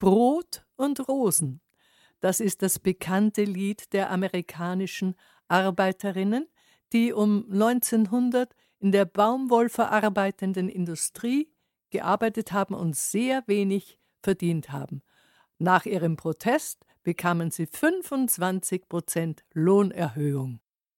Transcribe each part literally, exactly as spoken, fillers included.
Brot und Rosen. Das ist das bekannte Lied der amerikanischen Arbeiterinnen, die um neunzehnhundert in der baumwollverarbeitenden Industrie gearbeitet haben und sehr wenig verdient haben. Nach ihrem Protest bekamen sie fünfundzwanzig Prozent Lohnerhöhung.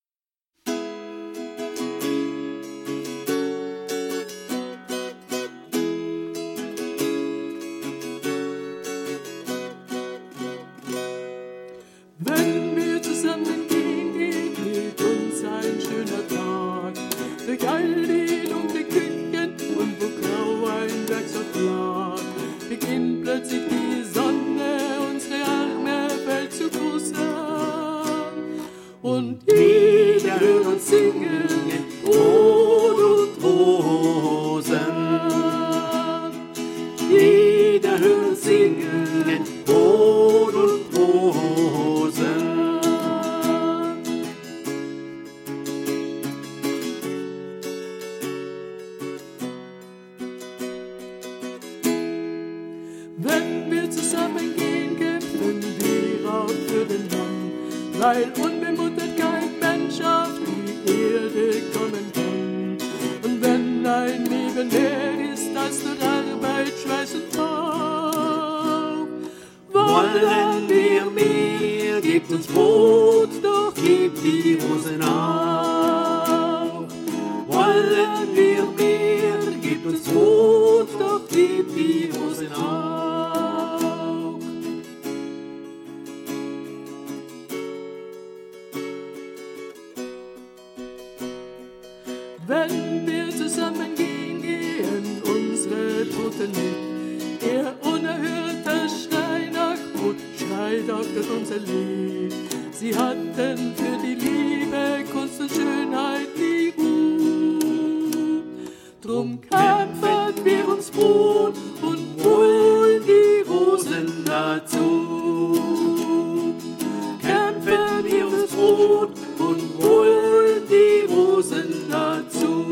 Wenn wir zusammen gehen, wird uns ein schöner Tag. Durch all die dunkle Küchen und wo grau ein Werkzeug lag, beginnt plötzlich die Sonne, unsere Arme fällt zu Fuß an. Und jeder hört uns singen, Brot und Rosen. Jeder hört uns singen, Brot und Rosen. Wenn wir zusammen gehen, kämpfen wir auch für den Mann, weil unbemuttert kein Mensch auf die Erde kommen kann. Und wenn ein Leben mehr ist als nur Arbeit, Schweiß und Rauch, wollen wir mehr, gebt uns Brot, doch gebt die Rosen auch. Wollen wir mehr, gebt uns Brot, doch gebt die Rosen auch. Wenn wir zusammen gehen, gehen unsere Toten mit. Ihr unerhörter Schrei nach Brot schreit auch durch unser Lied. Sie hatten für die Liebe, Kunst und Schönheit die Ruhe. Drum kämpfen wir ums Brot und holen die Rosen dazu. Kämpfen wir ums Brot und holen die Rosen dazu.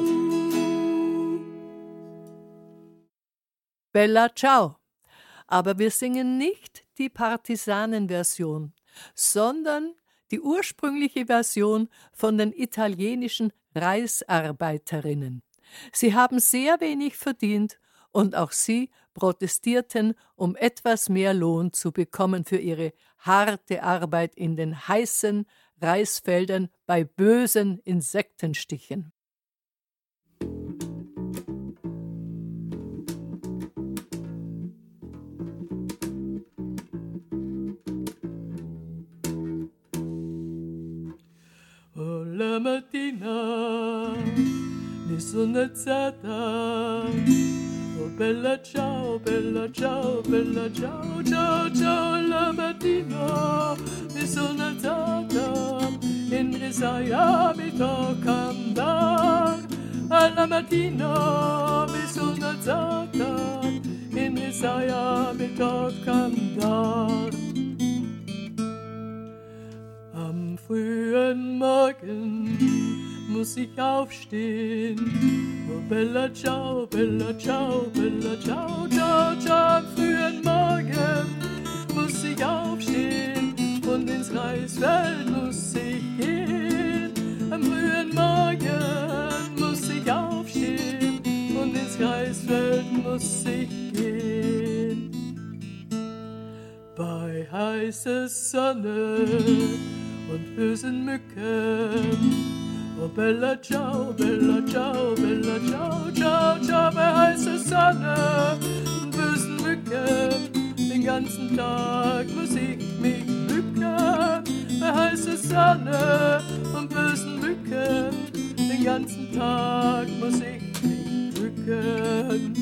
Bella Ciao. Aber wir singen nicht die Partisanenversion, sondern die ursprüngliche Version von den italienischen Reisarbeiterinnen. Sie haben sehr wenig verdient und auch sie protestierten, um etwas mehr Lohn zu bekommen für ihre harte Arbeit in den heißen Reisfeldern bei bösen Insektenstichen. Oh, la mattina mi sono alzata. Oh, bella ciao, bella ciao, bella ciao, ciao, ciao. La mattina mi sono alzata. In risaia mi tocca andare. Alla mattina mi sono alzata. In risaia mi tocca andare. Am frühen Morgen muss ich aufstehen. Oh, bella ciao, bella ciao, bella ciao, ciao, ciao. Am frühen Morgen muss ich aufstehen und ins Reisfeld muss ich gehen. Am frühen Morgen muss ich aufstehen und ins Reisfeld muss ich gehen. Bei heißer Sonne und bösen Mücken. Oh, bella ciao, bella ciao, bella ciao, ciao, ciao. Bei heißer Sonne und bösen Mücken. Den ganzen Tag muss ich mich bücken. Bei heißer Sonne und bösen Mücken. Den ganzen Tag muss ich mich bücken.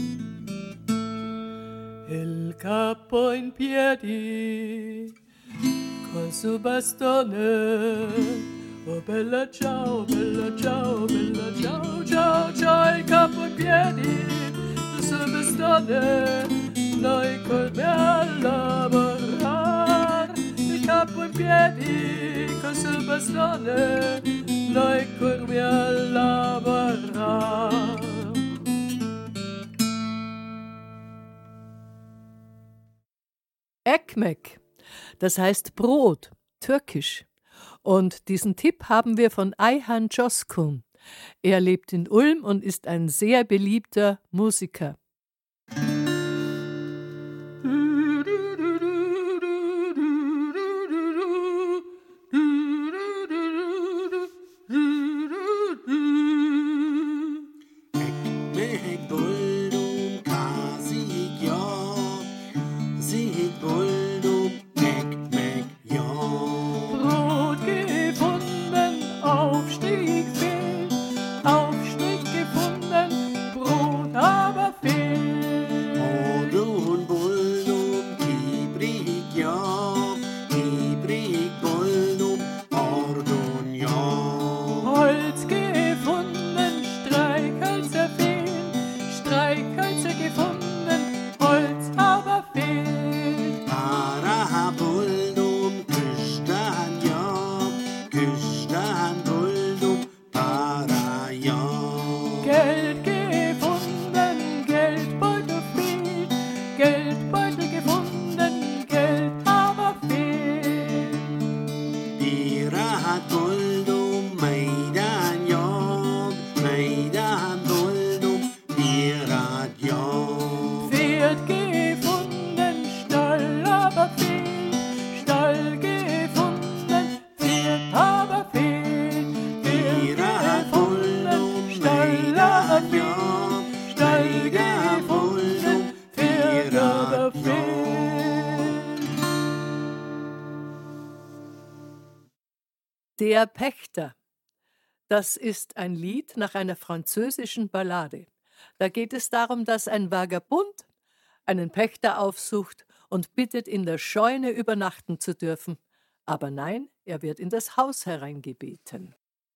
Il capo in piedi col suo bastone. Oh, bella ciao, bella ciao, bella ciao, ciao, ciao. Il capo in piedi col suo bastone. Noi corriamo a lavorare. Il capo in piedi col suo bastone. Noi corriamo a lavorare. Ekmek. Das heißt Brot, türkisch. Und diesen Tipp haben wir von Ayhan Coşkun. Er lebt in Ulm und ist ein sehr beliebter Musiker. Der Pächter. Das ist ein Lied nach einer französischen Ballade. Da geht es darum, dass ein Vagabund einen Pächter aufsucht und bittet, in der Scheune übernachten zu dürfen. Aber nein, er wird in das Haus hereingebeten.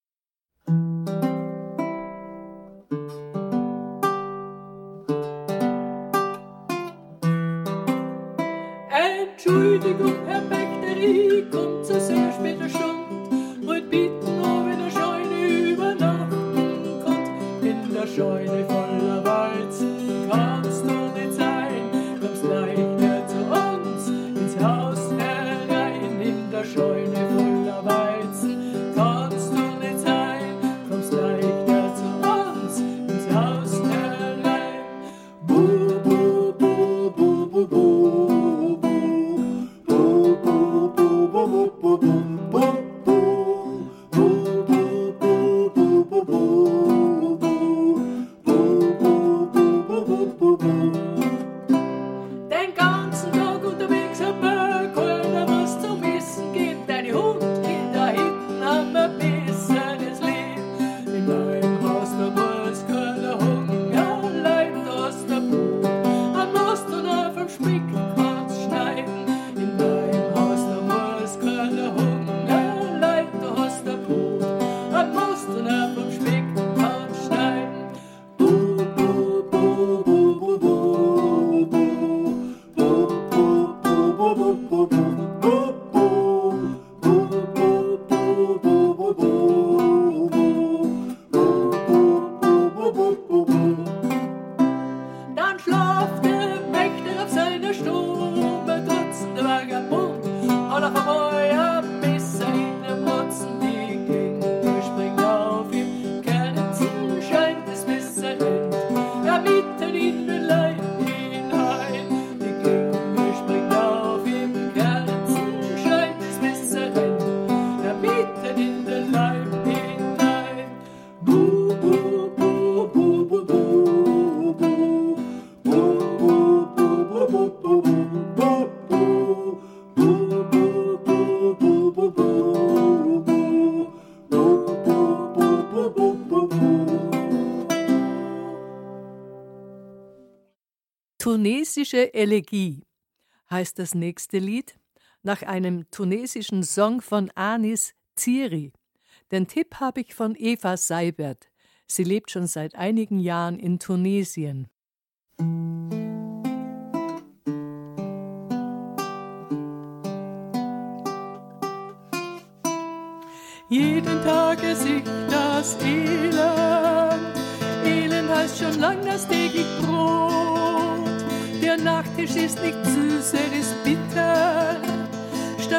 Entschuldigung, Herr Pächter, ich komm zu sehr später Stunde. Wollt bitten, ob in der Scheune übernachten konnt. In der Scheune voller Weizen kannst du nicht sein. Kommst leichter zu uns ins Haus herein. In der Scheune voller Weizen kannst du nicht sein. Kommst leichter zu uns ins Haus herein. Bu, bu, bu, bu, bu, bu, bu. Bu, bu, bu, bu, bu, bu, bu. Tunesische Elegie heißt das nächste Lied, nach einem tunesischen Song von Anis Ziri. Den Tipp habe ich von Eva Seibert. Sie lebt schon seit einigen Jahren in Tunesien. Jeden Tag gesicht das Elend. Elend heißt schon lang das täglich Brot. Der Nachtisch ist nicht süß, er ist bitter.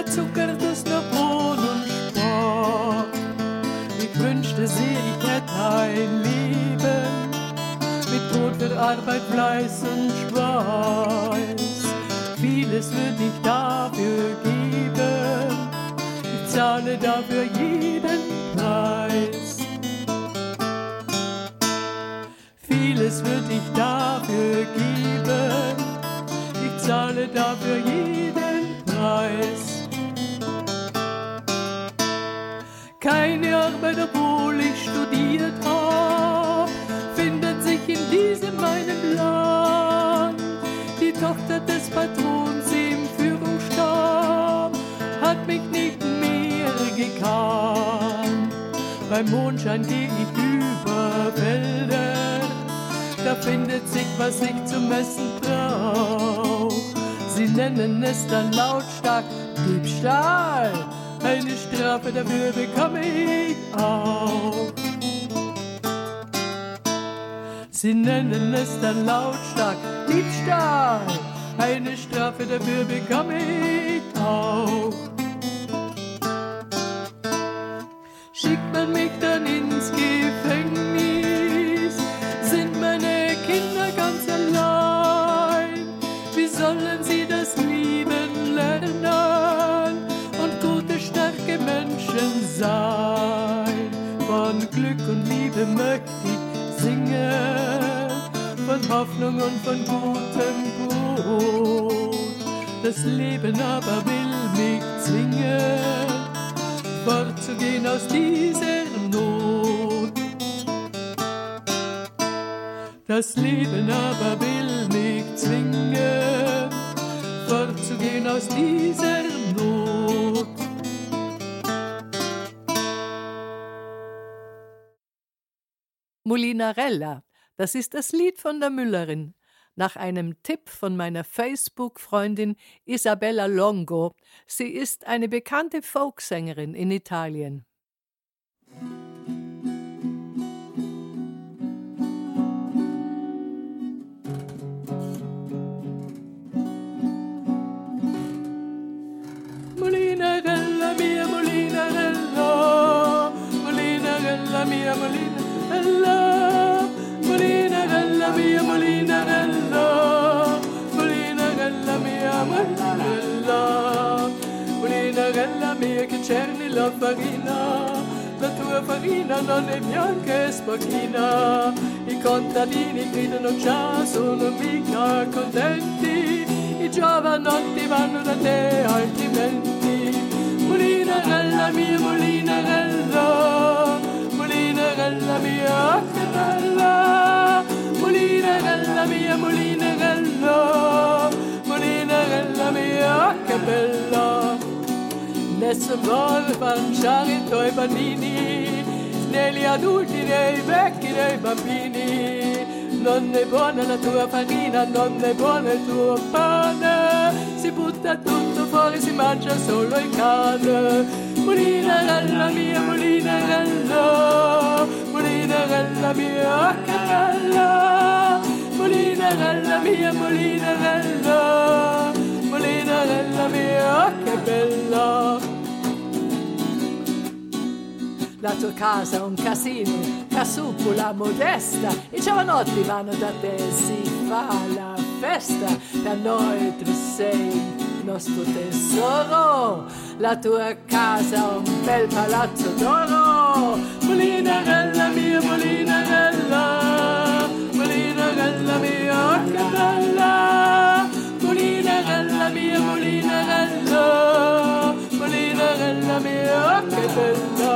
der Zucker, das noch Brot und Sport. Ich wünschte sehr, ich hätte ein Leben mit Brot für Arbeit, Fleiß und Schweiß. Vieles würde ich dafür geben, ich zahle dafür jeden Preis. Vieles würde ich dafür geben, ich zahle dafür jeden Preis. Keine Arbeit, obwohl ich studiert hab, findet sich in diesem meinem Land. Die Tochter des Patrons im Führungsstab hat mich nicht mehr gekannt. Beim Mondschein geh ich über Felder, da findet sich, was ich zum Essen brauch. Sie nennen es dann lautstark Diebstahl, eine Strafe dafür bekomme ich auch. Sie nennen es dann lautstark Diebstahl, eine Strafe dafür bekomme ich auch. Schickt man mich dann ins Gefängnis, sind meine Kinder ganz allein. Wie sollen sie das Lieben lernen und gute, starke Menschen sein? Von Glück und Liebe möchte ich singen, von Hoffnung und von gutem Brot. Das Leben aber will mich zwingen, fortzugehen aus dieser Not. Das Leben aber will mich zwingen, fortzugehen aus dieser Not. Molinarella, das ist das Lied von der Müllerin. Nach einem Tipp von meiner Facebook-Freundin Isabella Longo. Sie ist eine bekannte Folksängerin in Italien. Molinarella mia, Molinarella, Molinarella mia, Molinarella, Molinarella mia, Molinarella, Molinarella mia, Molinarella, Molinarella mia che cerni la farina, la tua farina non è bianca e sporchina. I contadini gridano già, sono mica contenti, i giovanotti vanno da te altrimenti. Molinarella mia, Molinarella, Molinarella mia, che bella. Molinarella mia, Molinarella, Molinarella mia, che bella. Nessun vuole mangiare i tuoi bambini, né gli adulti, né i vecchi, né i bambini. Non è buona la tua farina, non è buono il tuo pane, si butta tutto fuori, si mangia solo il cane. Molinarella mia, Molinarella, Molinarella mia, che bella. Molinarella mia, Molinarella, Molinarella mia, che bella. La tua casa è un casino, casupola modesta, i giovanotti vanno da te, si fa la festa, per noi tu sei il nostro tesoro, la tua casa è un bel palazzo d'oro. Molinarella mia, Molinarella, Molinarella mia, che bella. Molinarella mia, Molinarella, Molinarella mia, che bella.